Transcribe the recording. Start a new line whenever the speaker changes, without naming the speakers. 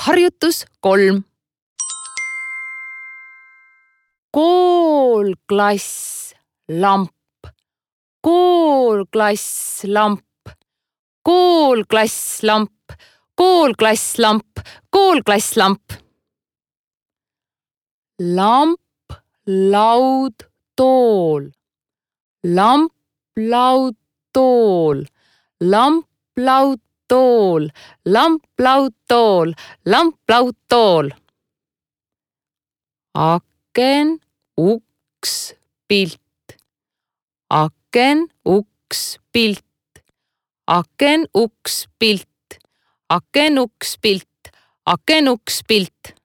Harjutus 3. Koolklass, lamp. Koolklass, lamp. Koolklass, lamp. Koolklass, lamp. Koolklass, lamp. Lamp, laud, tool. Lamp, laud, tool. Lamp, laud, tool. Lamp, laud, tool. Lamp, laud, tool. Aken, uks, pilt. Aken, uks, pilt. Aken, uks, pilt. Aken, uks, pilt. Aken, uks, pilt.